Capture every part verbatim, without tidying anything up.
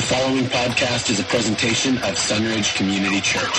following podcast is a presentation of Sunridge Community Church.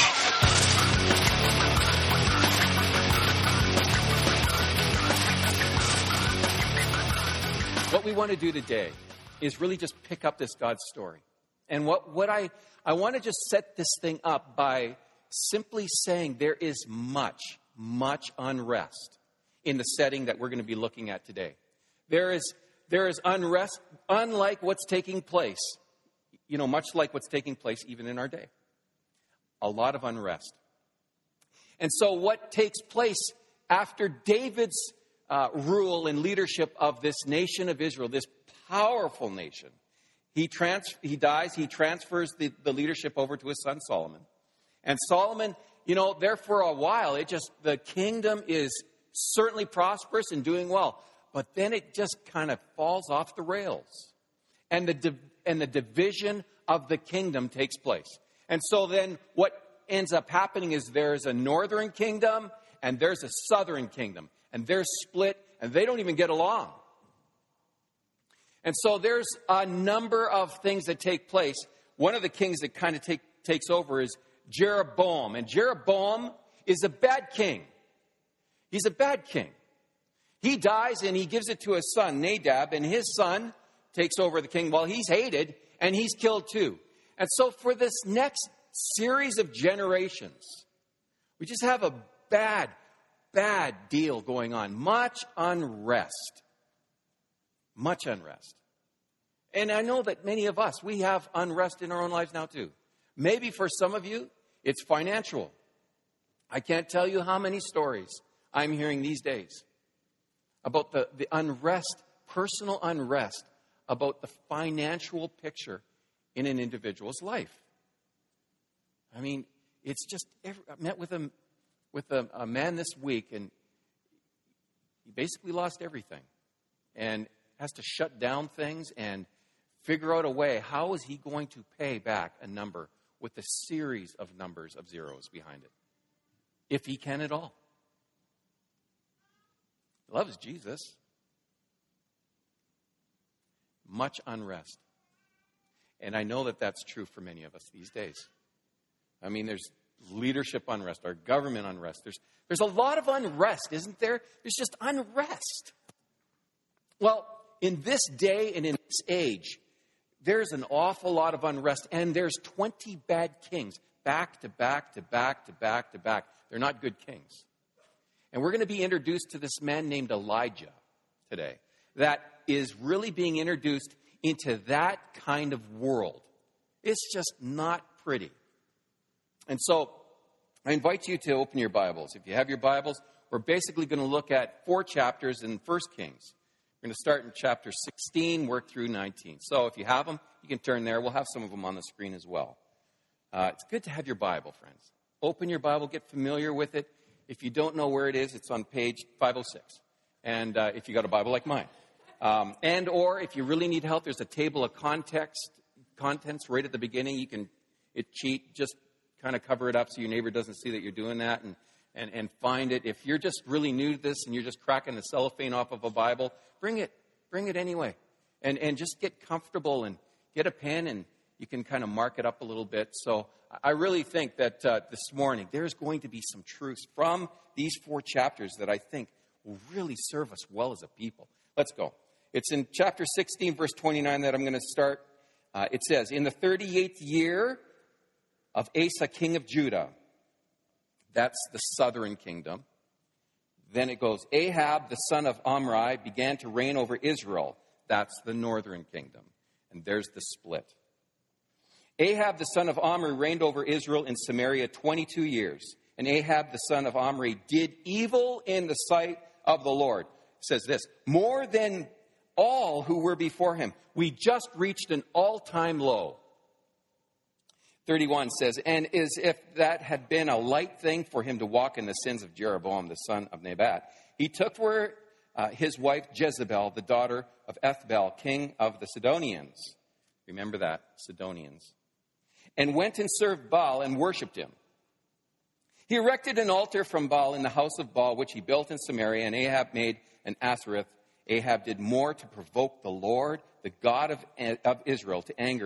What we want to do today is really just pick up this God story. And what, what I, I want to just set this thing up by simply saying there is much, much unrest in the setting that we're going to be looking at today. There is, there is unrest, unlike what's taking place, you know, much like what's taking place even in our day. A lot of unrest. And so what takes place after David's uh, rule and leadership of this nation of Israel, this powerful nation, he trans- he dies, he transfers the, the leadership over to his son Solomon. And Solomon, you know, there for a while, it just, the kingdom is certainly prosperous and doing well. But then it just kind of falls off the rails. And the di- and the division of the kingdom takes place. And so then what ends up happening is there's a northern kingdom and there's a southern kingdom. And they're split and they don't even get along. And so there's a number of things that take place. One of the kings that kind of take, takes over is Jeroboam. And Jeroboam is a bad king. He's a bad king. He dies and he gives it to his son, Nadab, and his son takes over the king. Well, he's hated and he's killed too. And so for this next series of generations, we just have a bad, bad deal going on. Much unrest. Much unrest. And I know that many of us, we have unrest in our own lives now too. Maybe for some of you, it's financial. I can't tell you how many stories I'm hearing these days about the, the unrest, personal unrest, about the financial picture in an individual's life. I mean, it's just, every, I met with a, with a, a man this week, and he basically lost everything and has to shut down things and figure out a way. How is he going to pay back a number with a series of numbers of zeros behind it, if he can at all? He loves Jesus. Much unrest. And I know that that's true for many of us these days. I mean, there's leadership unrest, our government unrest. There's, there's a lot of unrest, isn't there? There's just unrest. Well, in this day and in this age, there's an awful lot of unrest. And there's twenty bad kings, back to back to back to back to back. They're not good kings. And we're going to be introduced to this man named Elijah today that is really being introduced into that kind of world. It's just not pretty. And so I invite you to open your Bibles. If you have your Bibles, we're basically going to look at four chapters in First Kings. We're going to start in chapter sixteen, work through nineteen. So if you have them, you can turn there. We'll have some of them on the screen as well. Uh, it's good to have your Bible, friends. Open your Bible, get familiar with it. If you don't know where it is, it's on page five oh six. And uh, if you got a Bible like mine. Um, and or if you really need help, there's a table of context, contents right at the beginning. You can it cheat, just kind of cover it up so your neighbor doesn't see that you're doing that, and, and, and find it. If you're just really new to this and you're just cracking the cellophane off of a Bible, bring it. Bring it anyway. And, and just get comfortable and get a pen, and you can kind of mark it up a little bit. So I really think that uh, this morning there's going to be some truths from these four chapters that I think will really serve us well as a people. Let's go. It's in chapter sixteen, verse twenty-nine that I'm going to start. Uh, it says, in the thirty-eighth year of Asa, king of Judah, that's the southern kingdom. Then it goes, Ahab, the son of Omri, began to reign over Israel. That's the northern kingdom. And there's the split. Ahab, the son of Omri, reigned over Israel in Samaria twenty-two years. And Ahab, the son of Omri, did evil in the sight of the Lord. It says this, more than all who were before him. We just reached an all-time low. thirty-one says, and as if that had been a light thing for him to walk in the sins of Jeroboam, the son of Nebat, he took for uh, his wife Jezebel, the daughter of Ethbaal, king of the Sidonians. Remember that, Sidonians. And went and served Baal and worshipped him. He erected an altar from Baal in the house of Baal, which he built in Samaria, and Ahab made an Asherah. Ahab did more to provoke the Lord, the God of, of Israel, to anger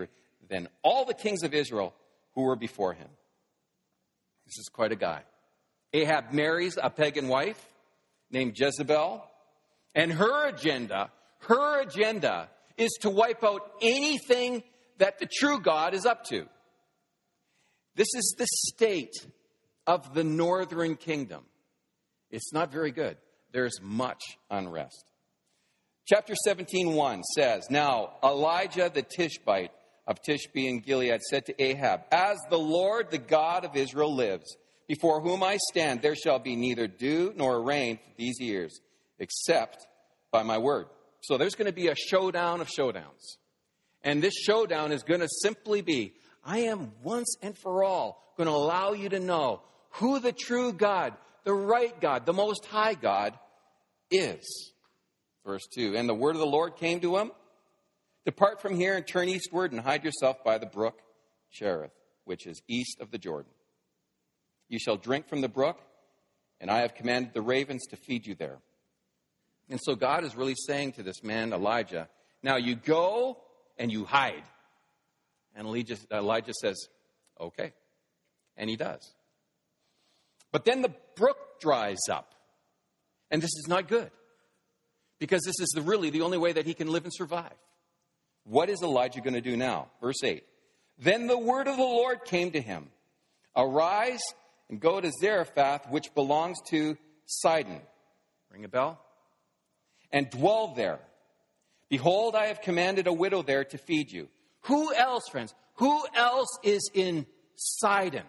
than all the kings of Israel who were before him. This is quite a guy. Ahab marries a pagan wife named Jezebel, and her agenda, her agenda is to wipe out anything that the true God is up to. This is the state of the northern kingdom. It's not very good. There's much unrest. Chapter seventeen, one says, Now Elijah the Tishbite of Tishbe in Gilead said to Ahab, As the Lord, the God of Israel, lives, before whom I stand, there shall be neither dew nor rain for these years, except by my word. So there's going to be a showdown of showdowns. And this showdown is going to simply be, I am once and for all going to allow you to know who the true God, the right God, the Most High God is. Verse two, And the word of the Lord came to him, Depart from here and turn eastward and hide yourself by the brook Cherith, which is east of the Jordan. You shall drink from the brook, and I have commanded the ravens to feed you there. And so God is really saying to this man, Elijah, now you go and you hide. And Elijah, Elijah says, okay. And he does. But then the brook dries up. And this is not good. Because this is the, really the only way that he can live and survive. What is Elijah going to do now? Verse eight. Then the word of the Lord came to him. Arise and go to Zarephath, which belongs to Sidon. Ring a bell? And dwell there. Behold, I have commanded a widow there to feed you. Who else, friends? Who else is in Sidon?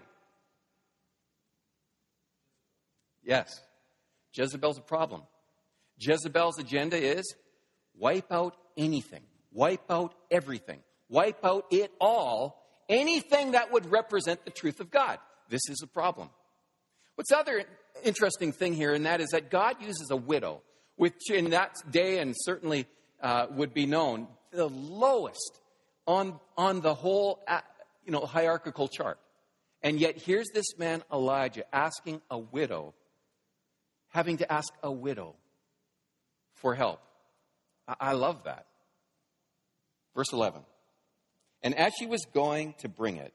Yes. Jezebel's a problem. Jezebel's agenda is wipe out anything. Wipe out everything. Wipe out it all. Anything that would represent the truth of God. This is a problem. What's the other interesting thing here, and that is that God uses a widow, which in that day and certainly uh, would be known, the lowest on, on the whole uh, you know, hierarchical chart. And yet here's this man Elijah asking a widow, having to ask a widow for help. I, I love that. Verse eleven. And as she was going to bring it,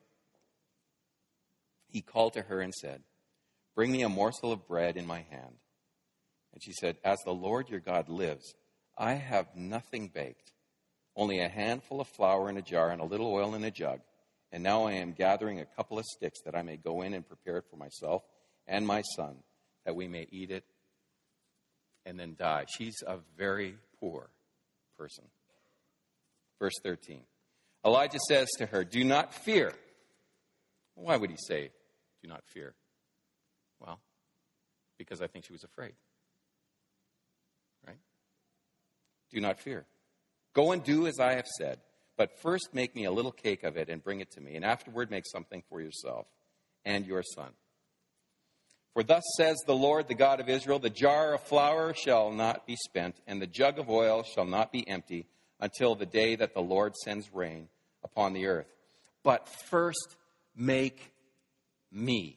he called to her and said, Bring me a morsel of bread in my hand. And she said, As the Lord your God lives, I have nothing baked, only a handful of flour in a jar and a little oil in a jug. And now I am gathering a couple of sticks that I may go in and prepare it for myself and my son, that we may eat it and then die. She's a very poor person. Verse thirteen. Elijah says to her, Do not fear. Why would he say, do not fear? Well, because I think she was afraid. Right? Do not fear. Go and do as I have said, but first make me a little cake of it and bring it to me, and afterward make something for yourself and your son. For thus says the Lord, the God of Israel, the jar of flour shall not be spent, and the jug of oil shall not be empty until the day that the Lord sends rain upon the earth. But first make me.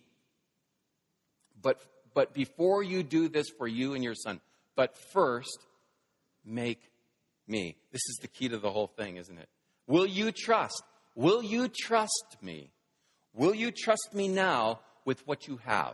But, but before you do this for you and your son, but first make me. This is the key to the whole thing, isn't it? Will you trust? Will you trust me? Will you trust me now with what you have?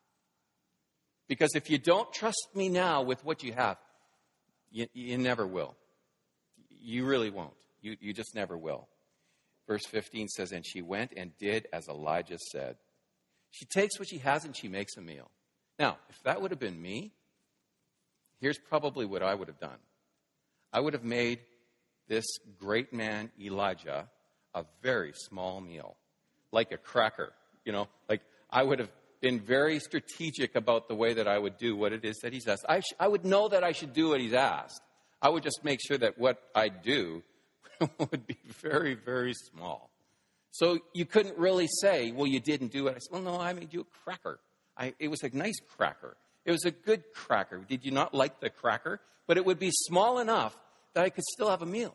Because if you don't trust me now with what you have, you, you never will. You really won't. You, you just never will. Verse fifteen says, And she went and did as Elijah said. She takes what she has and she makes a meal. Now, if that would have been me, here's probably what I would have done. I would have made this great man, Elijah, a very small meal, like a cracker. You know, like I would have been very strategic about the way that I would do what it is that he's asked. I, sh- I would know that I should do what he's asked. I would just make sure that what I do would be very, very small. So you couldn't really say, well, you didn't do it. I said, well, no, I made you a cracker. I, it was a nice cracker. It was a good cracker. Did you not like the cracker? But it would be small enough that I could still have a meal.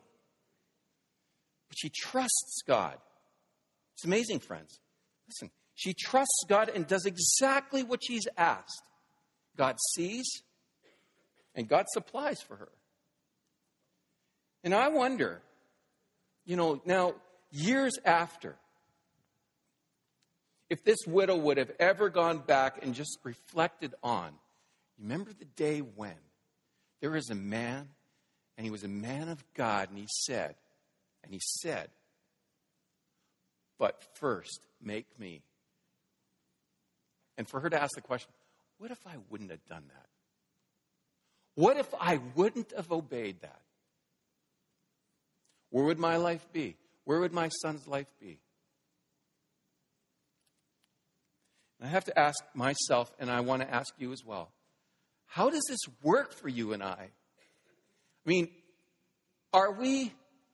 But she trusts God. It's amazing, friends. Listen, she trusts God and does exactly what she's asked. God sees, and God supplies for her. And I wonder, you know, now, years after, if this widow would have ever gone back and just reflected on, remember the day when there was a man, and he was a man of God, and he said, and he said, but first, make me. And for her to ask the question, what if I wouldn't have done that? What if I wouldn't have obeyed that? Where would my life be? Where would my son's life be? And I have to ask myself, and I want to ask you as well, how does this work for you and I? I mean, are we,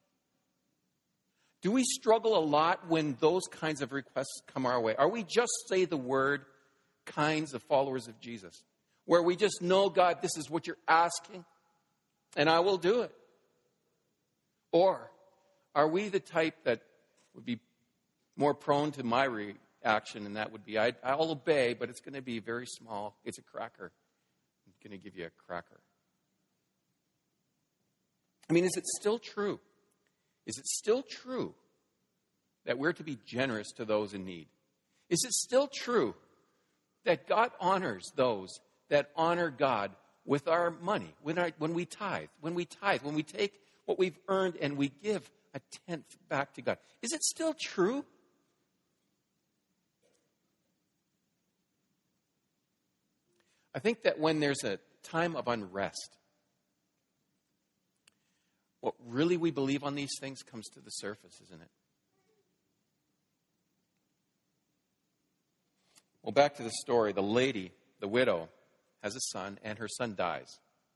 do we struggle a lot when those kinds of requests come our way? Are we just, say the word, kinds of followers of Jesus? Where we just know, God, this is what you're asking, and I will do it. Or are we the type that would be more prone to my reaction, and that would be, I, I'll obey, but it's going to be very small. It's a cracker. I'm going to give you a cracker. I mean, is it still true? Is it still true that we're to be generous to those in need? Is it still true that God honors those that honor God with our money, when, our, when we tithe, when we tithe, when we take what we've earned and we give a tenth back to God? Is it still true? I think that when there's a time of unrest, what really we believe on these things comes to the surface, isn't it? Well, back to the story. The lady, the widow, has a son, and her son dies.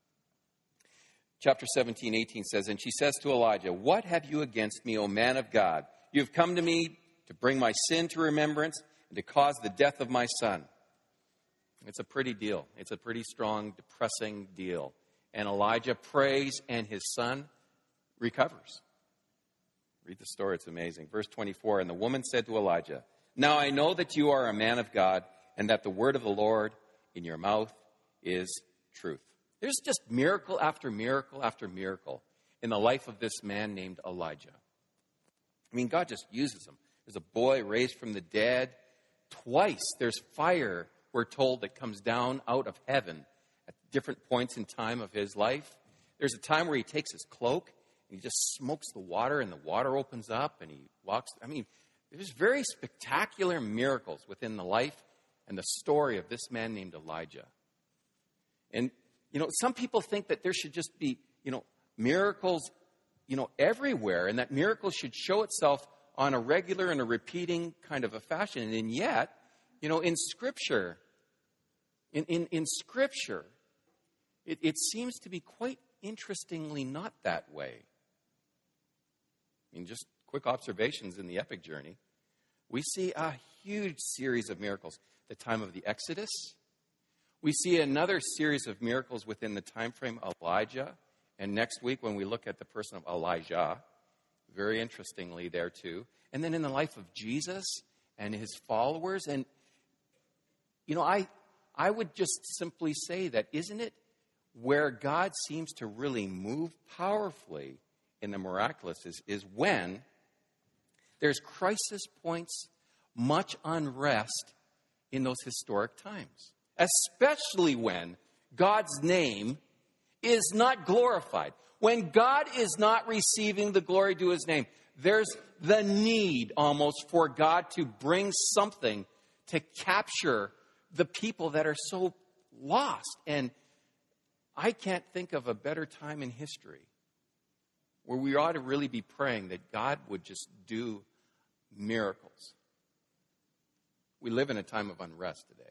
Chapter seventeen, eighteen says, and she says to Elijah, what have you against me, O man of God? You have come to me to bring my sin to remembrance and to cause the death of my son. It's a pretty deal. It's a pretty strong, depressing deal. And Elijah prays, and his son recovers. Read the story. It's amazing. Verse twenty-four, and the woman said to Elijah, now I know that you are a man of God, and that the word of the Lord in your mouth is truth. There's just miracle after miracle after miracle in the life of this man named Elijah. I mean, God just uses him. There's a boy raised from the dead. Twice there's fire, we're told, that comes down out of heaven at different points in time of his life. There's a time where he takes his cloak and he just smokes the water, and the water opens up and he walks. I mean, there's very spectacular miracles within the life and the story of this man named Elijah. And, you know, some people think that there should just be, you know, miracles, you know, everywhere, and that miracles should show itself on a regular and a repeating kind of a fashion. And yet, you know, in Scripture, in, in, in Scripture, it, it seems to be quite interestingly not that way. I mean, just quick observations in the epic journey. We see a huge series of miracles. The time of the Exodus. We see another series of miracles within the time frame of Elijah. And next week, when we look at the person of Elijah, very interestingly there too. And then in the life of Jesus and his followers. And, you know, I, I would just simply say that, isn't it where God seems to really move powerfully in the miraculous is, is when there's crisis points, much unrest in those historic times. Especially when God's name is not glorified. When God is not receiving the glory due his name, there's the need almost for God to bring something to capture the people that are so lost. And I can't think of a better time in history where we ought to really be praying that God would just do miracles. We live in a time of unrest today.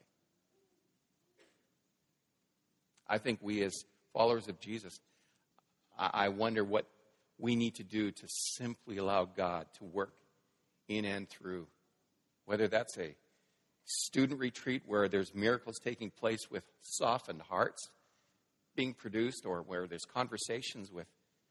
I think we as followers of Jesus, I wonder what we need to do to simply allow God to work in and through. Whether that's a student retreat where there's miracles taking place with softened hearts being produced, or where there's conversations with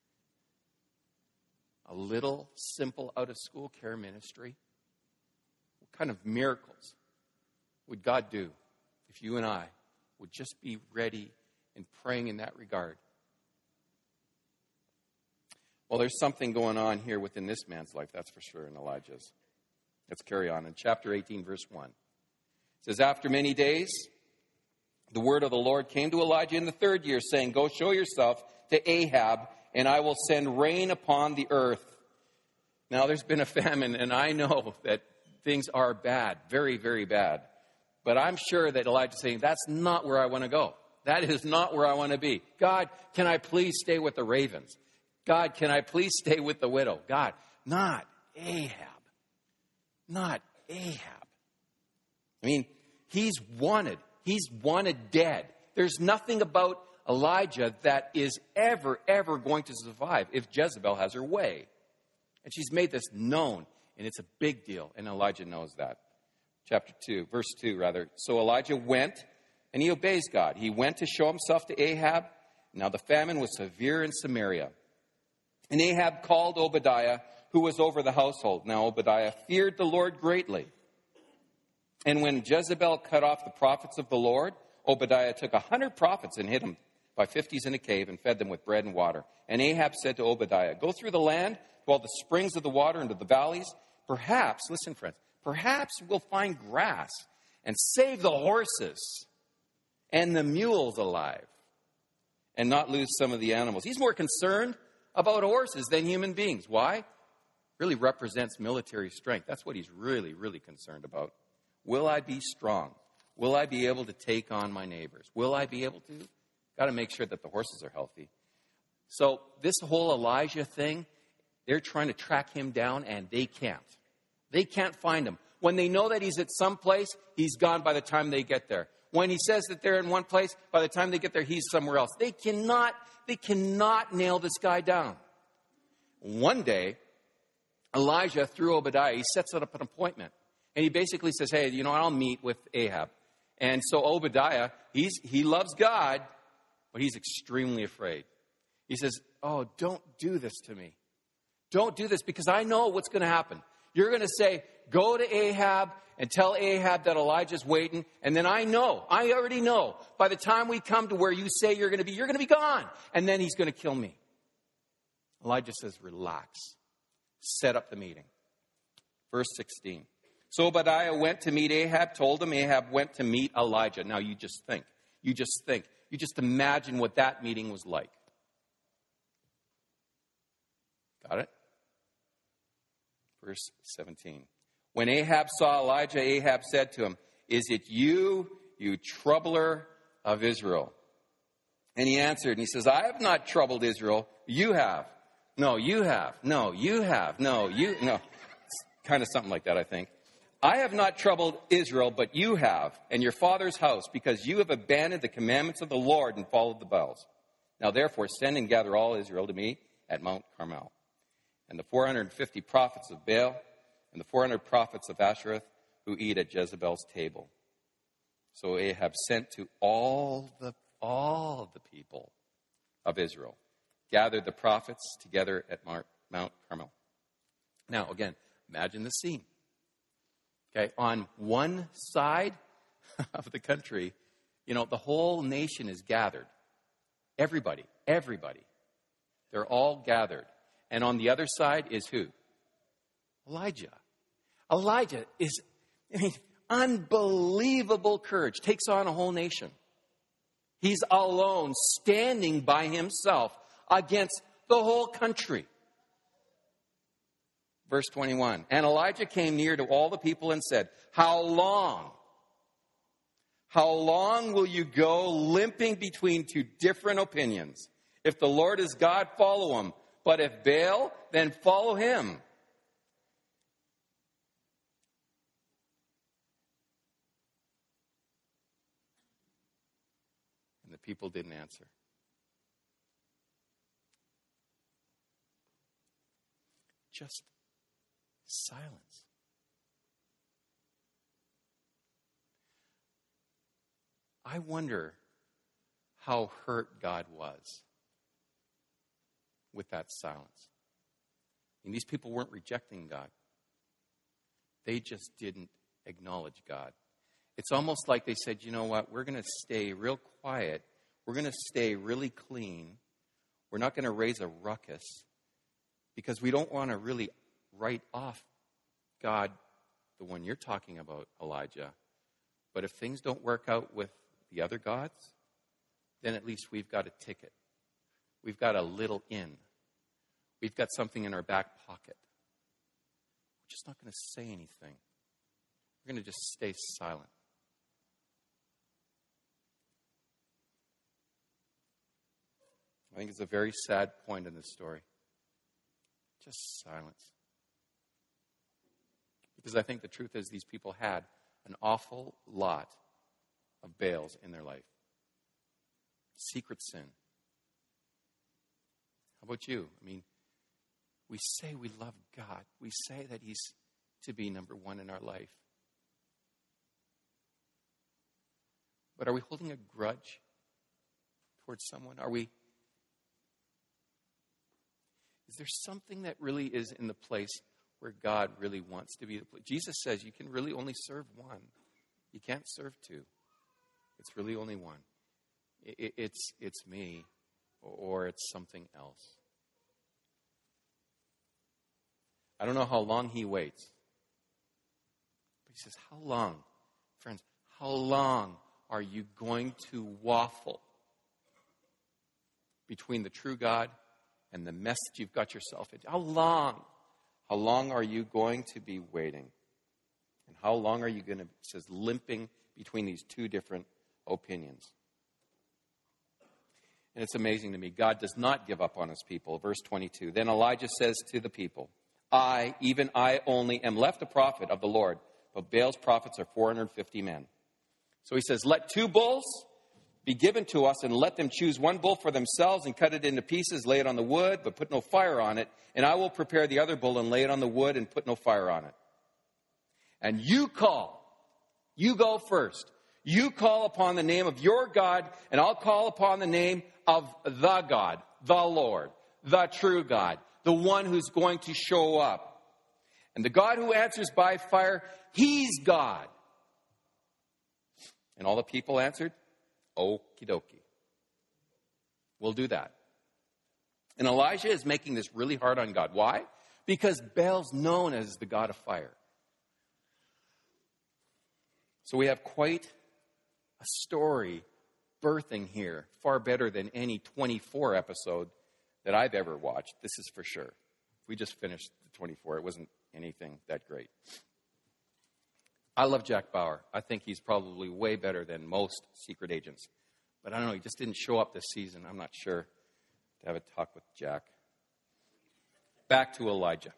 a little simple out-of-school care ministry. What kind of miracles would God do if you and I would just be ready and praying in that regard? Well, there's something going on here within this man's life, that's for sure, in Elijah's. Let's carry on. In chapter eighteen, verse one. It says, after many days, the word of the Lord came to Elijah in the third year, saying, go show yourself to Ahab, and I will send rain upon the earth. Now, there's been a famine, and I know that things are bad, very, very bad. But I'm sure that Elijah's saying, that's not where I want to go. That is not where I want to be. God, can I please stay with the ravens? God, can I please stay with the widow? God, not Ahab. Not Ahab. I mean, he's wanted. He's wanted dead. There's nothing about Elijah that is ever, ever going to survive if Jezebel has her way. And she's made this known, and it's a big deal, and Elijah knows that. Chapter two, verse two, rather. So Elijah went, and he obeys God. He went to show himself to Ahab. Now the famine was severe in Samaria. And Ahab called Obadiah, who was over the household. Now Obadiah feared the Lord greatly. And when Jezebel cut off the prophets of the Lord, Obadiah took a hundred prophets and hid them by fifties in a cave and fed them with bread and water. And Ahab said to Obadiah, go through the land to all the springs of the water and to the valleys. Perhaps, listen friends, perhaps we'll find grass and save the horses and the mules alive and not lose some of the animals. He's more concerned about horses than human beings. Why? Really represents military strength. That's what he's really, really concerned about. Will I be strong? Will I be able to take on my neighbors? Will I be able to? Got to make sure that the horses are healthy. So this whole Elijah thing, they're trying to track him down, and they can't. They can't find him. When they know that he's at some place, he's gone by the time they get there. When he says that they're in one place, by the time they get there, he's somewhere else. They cannot, they cannot nail this guy down. One day, Elijah, through Obadiah, he sets up an appointment. And he basically says, hey, you know, I'll meet with Ahab. And so Obadiah, he's, he loves God, but he's extremely afraid. He says, oh, don't do this to me. Don't do this, because I know what's going to happen. You're going to say, go to Ahab and tell Ahab that Elijah's waiting. And then I know, I already know, by the time we come to where you say you're going to be, you're going to be gone. And then he's going to kill me. Elijah says, relax. Set up the meeting. Verse sixteen. So Obadiah went to meet Ahab, told him. Ahab went to meet Elijah. Now you just think. You just think. You just imagine what that meeting was like. Got it? Verse seventeen. When Ahab saw Elijah, Ahab said to him, is it you, you troubler of Israel? And he answered, and he says, I have not troubled Israel. You have. No, you have. No, you have. No, you, no. It's kind of something like that, I think. I have not troubled Israel, but you have, and your father's house, because you have abandoned the commandments of the Lord and followed the Baals. Now therefore send and gather all Israel to me at Mount Carmel. And the four hundred fifty prophets of Baal and the four hundred prophets of Ashereth who eat at Jezebel's table. So Ahab sent to all the all the people of Israel, gathered the prophets together at Mount Carmel. Now, again, imagine the scene. Okay, on one side of the country, you know, the whole nation is gathered. Everybody, everybody. They're all gathered. And on the other side is who? Elijah. Elijah is, I mean, unbelievable courage. Takes on a whole nation. He's alone, standing by himself against the whole country. Verse twenty-one. And Elijah came near to all the people and said, how long? How long will you go limping between two different opinions? If the Lord is God, follow him. But if Baal, then follow him. And the people didn't answer. Just silence. I wonder how hurt God was with that silence. And these people weren't rejecting God. They just didn't acknowledge God. It's almost like they said, you know what, we're going to stay real quiet. We're going to stay really clean. We're not going to raise a ruckus. Because we don't want to really write off God, the one you're talking about, Elijah. But if things don't work out with the other gods, then at least we've got a ticket. We've got a little in. We've got something in our back pocket. We're just not going to say anything. We're going to just stay silent. I think it's a very sad point in this story. Just silence. Because I think the truth is these people had an awful lot of Baals in their life. Secret sin. How about you? I mean, we say we love God. We say that He's to be number one in our life. But are we holding a grudge towards someone? Are we? Is there something that really is in the place where God really wants to be the place? Jesus says you can really only serve one. You can't serve two. It's really only one. It, it's, it's me, or it's something else. I don't know how long He waits. But He says, how long? Friends, how long are you going to waffle between the true God and the mess that you've got yourself into? How long? How long are you going to be waiting? And how long are you going to, it says, limping between these two different opinions? And it's amazing to me. God does not give up on His people. Verse twenty-two. Then Elijah says to the people, I, even I only, am left a prophet of the Lord, but Baal's prophets are four hundred fifty men. So he says, let two bulls be given to us, and let them choose one bull for themselves and cut it into pieces, lay it on the wood, but put no fire on it. And I will prepare the other bull and lay it on the wood and put no fire on it. And you call. You go first. You call upon the name of your God, and I'll call upon the name of the God, the Lord, the true God, the one who's going to show up. And the God who answers by fire, He's God. And all the people answered, okie dokie. We'll do that. And Elijah is making this really hard on God. Why? Because Baal's known as the God of fire. So we have quite a story birthing here, far better than any twenty-four episode that I've ever watched. This is for sure. We just finished the twenty-four. It wasn't anything that great. I love Jack Bauer. I think he's probably way better than most secret agents. But I don't know, he just didn't show up this season. I'm not sure to have a talk with Jack. Back to Elijah.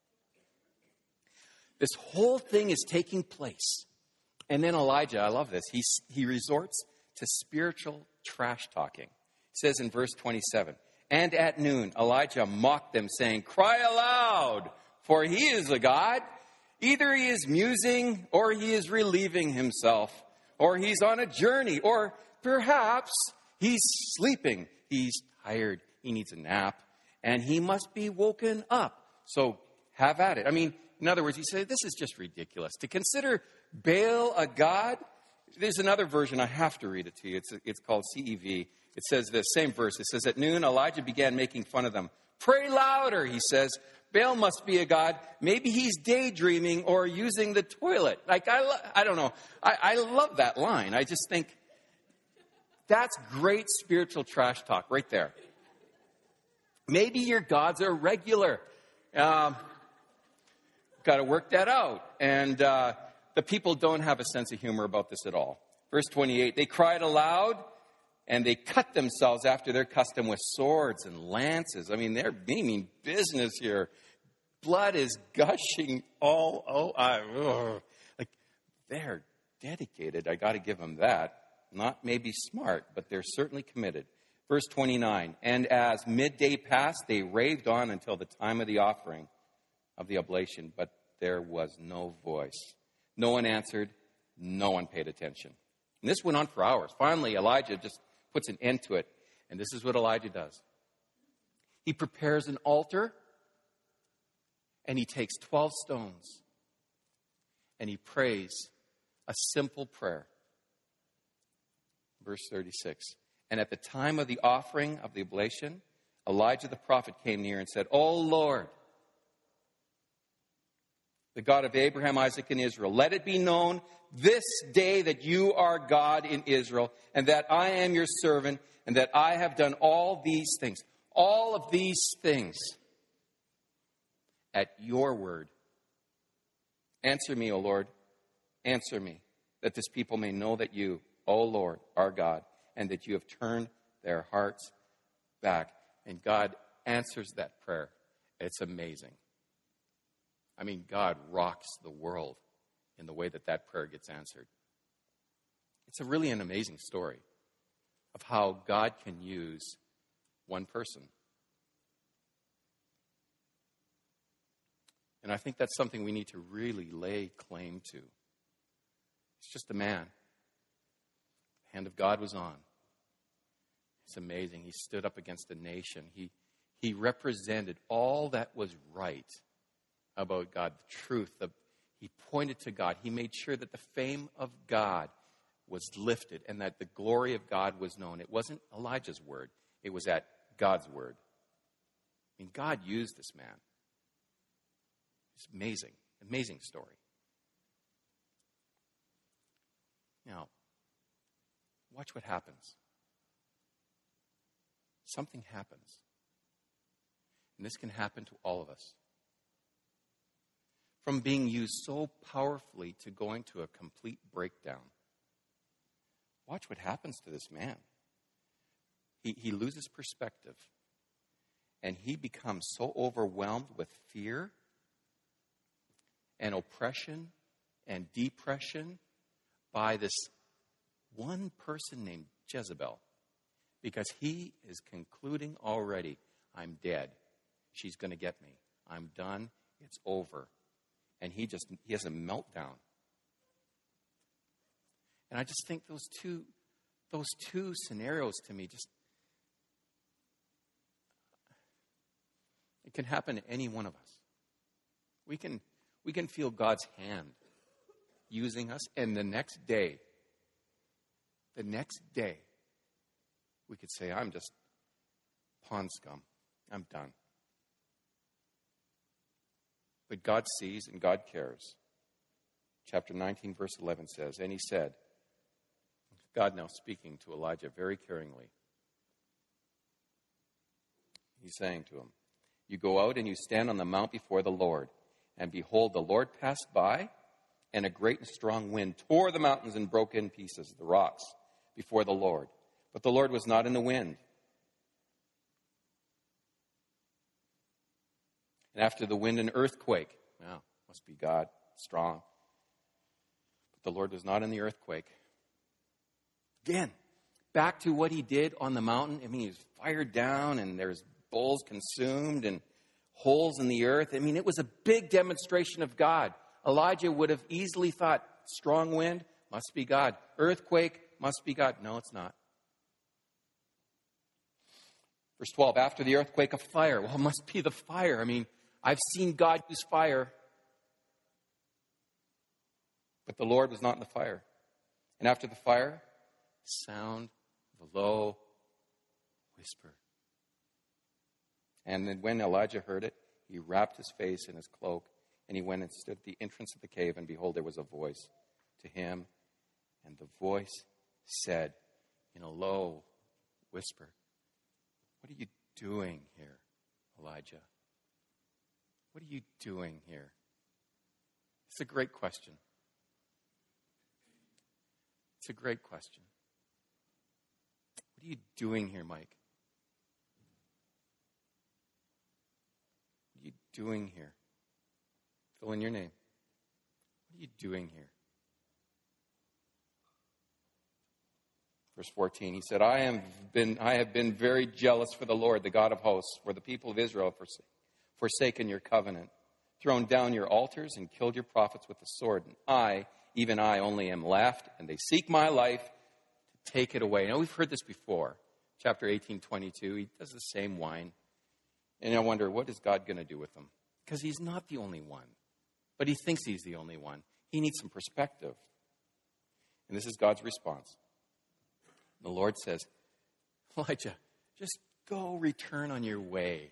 This whole thing is taking place. And then Elijah, I love this, he, he resorts to spiritual trash talking. It says in verse twenty-seven, and at noon Elijah mocked them, saying, cry aloud, for he is a God. Either he is musing, or he is relieving himself, or he's on a journey, or perhaps he's sleeping. He's tired. He needs a nap, and he must be woken up. So have at it. I mean, in other words, he said, this is just ridiculous. To consider Baal a god? There's another version. I have to read it to you. It's, it's called C E V. It says this, same verse. It says, at noon, Elijah began making fun of them. Pray louder, he says. Baal must be a god. Maybe he's daydreaming or using the toilet. Like, I, lo- I don't know. I, I love that line. I just think that's great spiritual trash talk right there. Maybe your gods are regular. Um, got to work that out. And uh, the people don't have a sense of humor about this at all. Verse twenty-eight, they cried aloud and they cut themselves after their custom with swords and lances. I mean, they're meaning business here. Blood is gushing all, oh, I, ugh. Like, they're dedicated. I got to give them that. Not maybe smart, but they're certainly committed. Verse twenty-nine, and as midday passed, they raved on until the time of the offering of the oblation, but there was no voice. No one answered. No one paid attention. And this went on for hours. Finally, Elijah just puts an end to it. And this is what Elijah does. He prepares an altar, and he takes twelve stones, and he prays a simple prayer. Verse thirty-six. And at the time of the offering of the oblation, Elijah the prophet came near and said, "O Lord, the God of Abraham, Isaac, and Israel, let it be known this day that you are God in Israel, and that I am your servant, and that I have done all these things, all of these things at your word. Answer me, O Lord, answer me, that this people may know that you, O Lord, are God, and that you have turned their hearts back." And God answers that prayer. It's amazing. I mean, God rocks the world in the way that that prayer gets answered. It's a really an amazing story of how God can use one person. And I think that's something we need to really lay claim to. It's just a man. The hand of God was on. It's amazing. He stood up against a nation. He, he represented all that was right about God, the truth. The, he pointed to God. He made sure that the fame of God was lifted and that the glory of God was known. It wasn't Elijah's word. It was at God's word. I mean, God used this man. It's amazing, amazing story. Now, watch what happens. Something happens. And this can happen to all of us. From being used so powerfully to going to a complete breakdown. Watch what happens to this man. He, he loses perspective. And he becomes so overwhelmed with fear and oppression and depression by this one person named Jezebel. Because he is concluding already, I'm dead. She's going to get me. I'm done. It's over. And he just, he has a meltdown. And I just think those two, those two scenarios to me just, it can happen to any one of us. We can, we can feel God's hand using us, and the next day, the next day, we could say, I'm just pond scum. I'm done. But God sees and God cares. Chapter nineteen, verse eleven says, and he said, God now speaking to Elijah very caringly. He's saying to him, you go out and you stand on the mount before the Lord. And behold, the Lord passed by, and a great and strong wind tore the mountains and broke in pieces the rocks before the Lord. But the Lord was not in the wind. And after the wind, an earthquake. Wow, must be God, strong. But the Lord was not in the earthquake. Again, back to what he did on the mountain. I mean, he was fired down, and there's bulls consumed, and holes in the earth. I mean, it was a big demonstration of God. Elijah would have easily thought, strong wind, must be God. Earthquake, must be God. No, it's not. Verse twelve, after the earthquake, a fire. Well, it must be the fire. I mean, I've seen God use fire. But the Lord was not in the fire. And after the fire, sound of a low whisper. And then when Elijah heard it, he wrapped his face in his cloak, and he went and stood at the entrance of the cave, and behold, there was a voice to him. And the voice said in a low whisper, what are you doing here, Elijah? What are you doing here? It's a great question. It's a great question. What are you doing here, Mike? What are you doing here? Fill in your name. What are you doing here? Verse fourteen, he said, I have been I have been very jealous for the Lord, the God of hosts, for the people of Israel have forsaken your covenant, thrown down your altars, and killed your prophets with the sword. And I, even I, only am left, and they seek my life to take it away. Now, we've heard this before. Chapter eighteen, twenty-two, he does the same whine. And I wonder, what is God going to do with them? Because he's not the only one. But he thinks he's the only one. He needs some perspective. And this is God's response. The Lord says, Elijah, just go return on your way.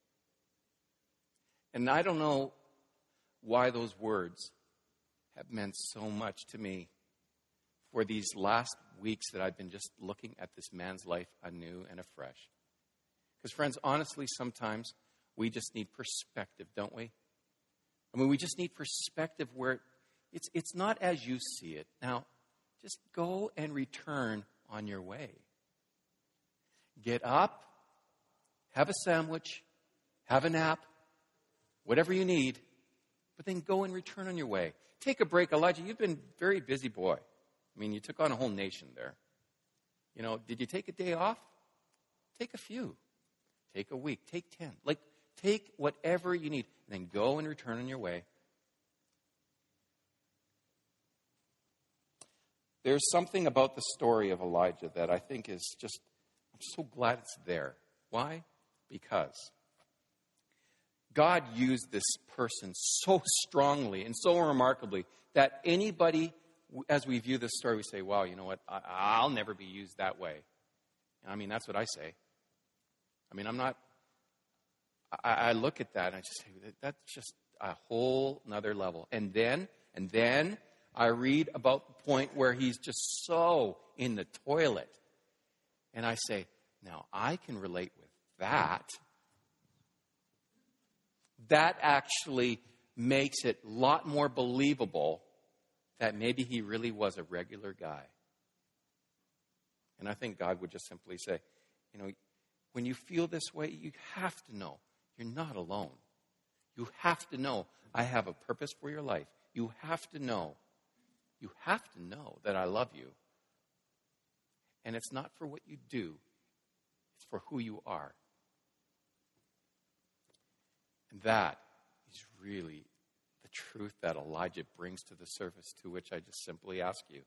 And I don't know why those words have meant so much to me for these last weeks that I've been just looking at this man's life anew and afresh. Because, friends, honestly, sometimes we just need perspective, don't we? I mean, we just need perspective where it's, it's not as you see it. Now, just go and return on your way. Get up, have a sandwich, have a nap, whatever you need, but then go and return on your way. Take a break. Elijah, you've been a very busy boy. I mean, you took on a whole nation there. You know, did you take a day off? Take a few. Take a week. Take ten. Like, take whatever you need, and then go and return on your way. There's something about the story of Elijah that I think is just, I'm so glad it's there. Why? Because God used this person so strongly and so remarkably that anybody, as we view this story, we say, wow, you know what, I, I'll never be used that way. I mean, that's what I say. I mean, I'm not, I, I look at that and I just say, that's just a whole nother level. And then, and then I read about the point where he's just so in the toilet. And I say, now I can relate with that. That actually makes it a lot more believable that maybe he really was a regular guy. And I think God would just simply say, you know, when you feel this way, you have to know you're not alone. You have to know I have a purpose for your life. You have to know, you have to know that I love you. And it's not for what you do, it's for who you are. And that is really the truth that Elijah brings to the surface, to which I just simply ask you.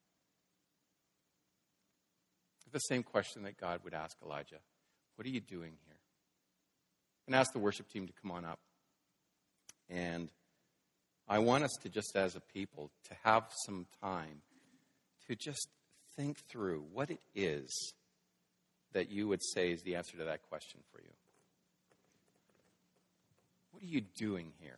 The same question that God would ask Elijah. What are you doing here? And ask the worship team to come on up. And I want us to just as a people to have some time to just think through what it is that you would say is the answer to that question for you. What are you doing here?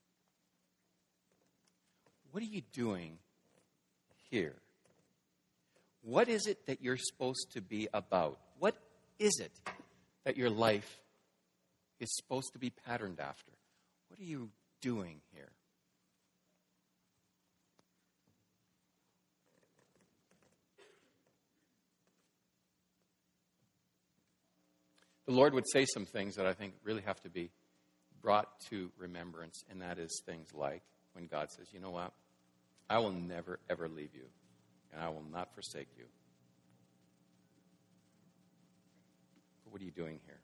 What are you doing here? What is it that you're supposed to be about? What is it that your life is supposed to be patterned after? What are you doing here? The Lord would say some things that I think really have to be brought to remembrance, and that is things like when God says, you know what? I will never, ever leave you, and I will not forsake you. But what are you doing here?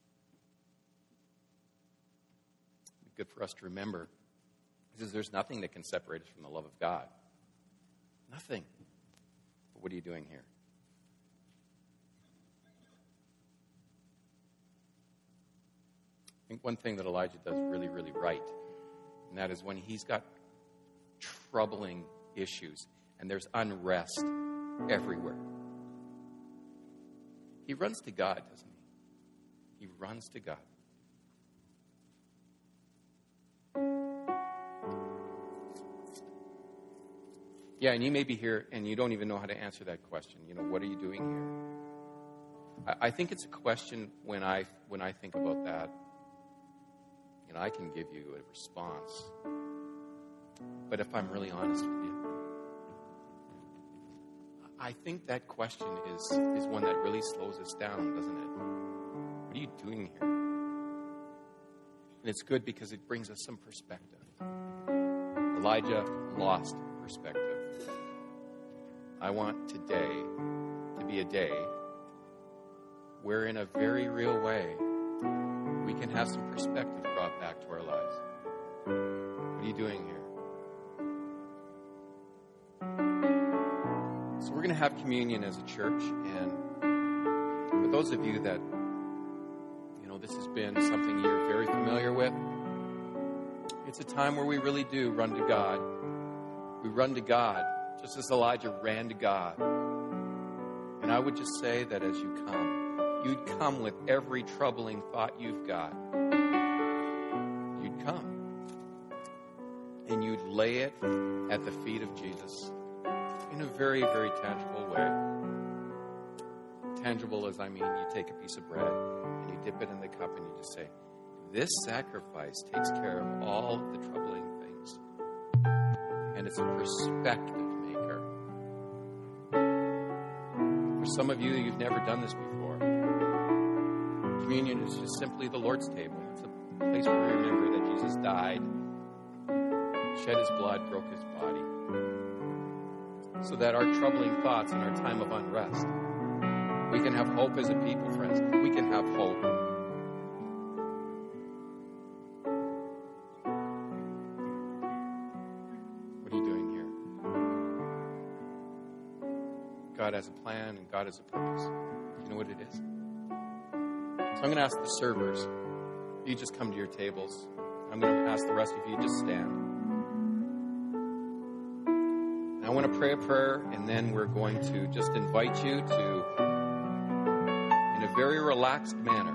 It's good for us to remember. He says there's nothing that can separate us from the love of God. Nothing. But what are you doing here? I think one thing that Elijah does really, really right, and that is when he's got troubling issues and there's unrest everywhere, he runs to God, doesn't he? He runs to God. Yeah, and you may be here and you don't even know how to answer that question. You know, what are you doing here? I, I think it's a question when I when I think about that. You know, I can give you a response. But if I'm really honest with you, I think that question is, is one that really slows us down, doesn't it? What are you doing here? And it's good because it brings us some perspective. Elijah lost perspective. I want today to be a day where in a very real way we can have some perspective brought back to our lives. What are you doing here? So we're going to have communion as a church, and for those of you that, you know, this has been something you're very familiar with, it's a time where we really do run to God. We run to God, just as Elijah ran to God. And I would just say that as you come, you'd come with every troubling thought you've got. You'd come. And you'd lay it at the feet of Jesus in a very, very tangible way. Tangible as I mean, you take a piece of bread and you dip it in the cup and you just say, this sacrifice takes care of all of the troubling things. And it's a perspective maker. For some of you, you've never done this before. Communion is just simply the Lord's table. It's a place where we remember that Jesus died, shed his blood, broke his body, so that our troubling thoughts in our time of unrest, we can have hope as a people, friends. We can have hope. What are you doing here? God has a plan and God has a purpose. You know what it is? So I'm going to ask the servers, you just come to your tables. I'm going to ask the rest of you just stand. And I want to pray a prayer, and then we're going to just invite you to, in a very relaxed manner,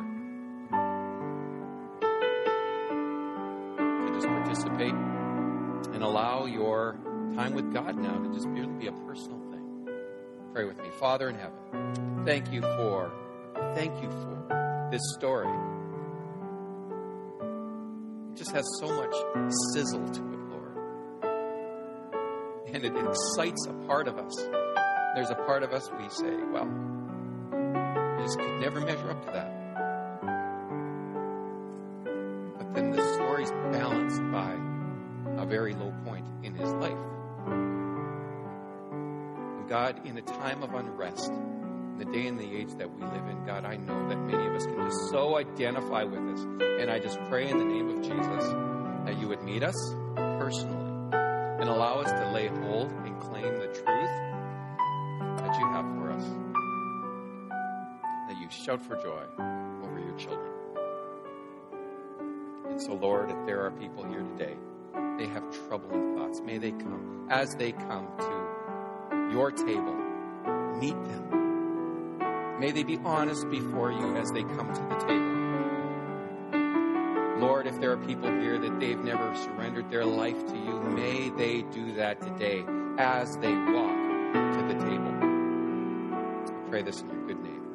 to just participate and allow your time with God now to just really be a personal thing. Pray with me. Father in heaven, thank you for, thank you for this story. It just has so much sizzle to it, Lord. And it excites a part of us. There's a part of us we say, well, we just could never measure up to that. But then the story's balanced by a very low point in his life. And God, in a time of unrest, in the day and the age that we live in, God, I know that many of us can just so identify with this. And I just pray in the name of Jesus that you would meet us personally and allow us to lay hold and claim the truth that you have for us. That you shout for joy over your children. And so, Lord, if there are people here today, they have troubling thoughts, may they come. As they come to your table, meet them. May they be honest before you as they come to the table. Lord, if there are people here that they've never surrendered their life to you, may they do that today as they walk to the table. I pray this in your good name.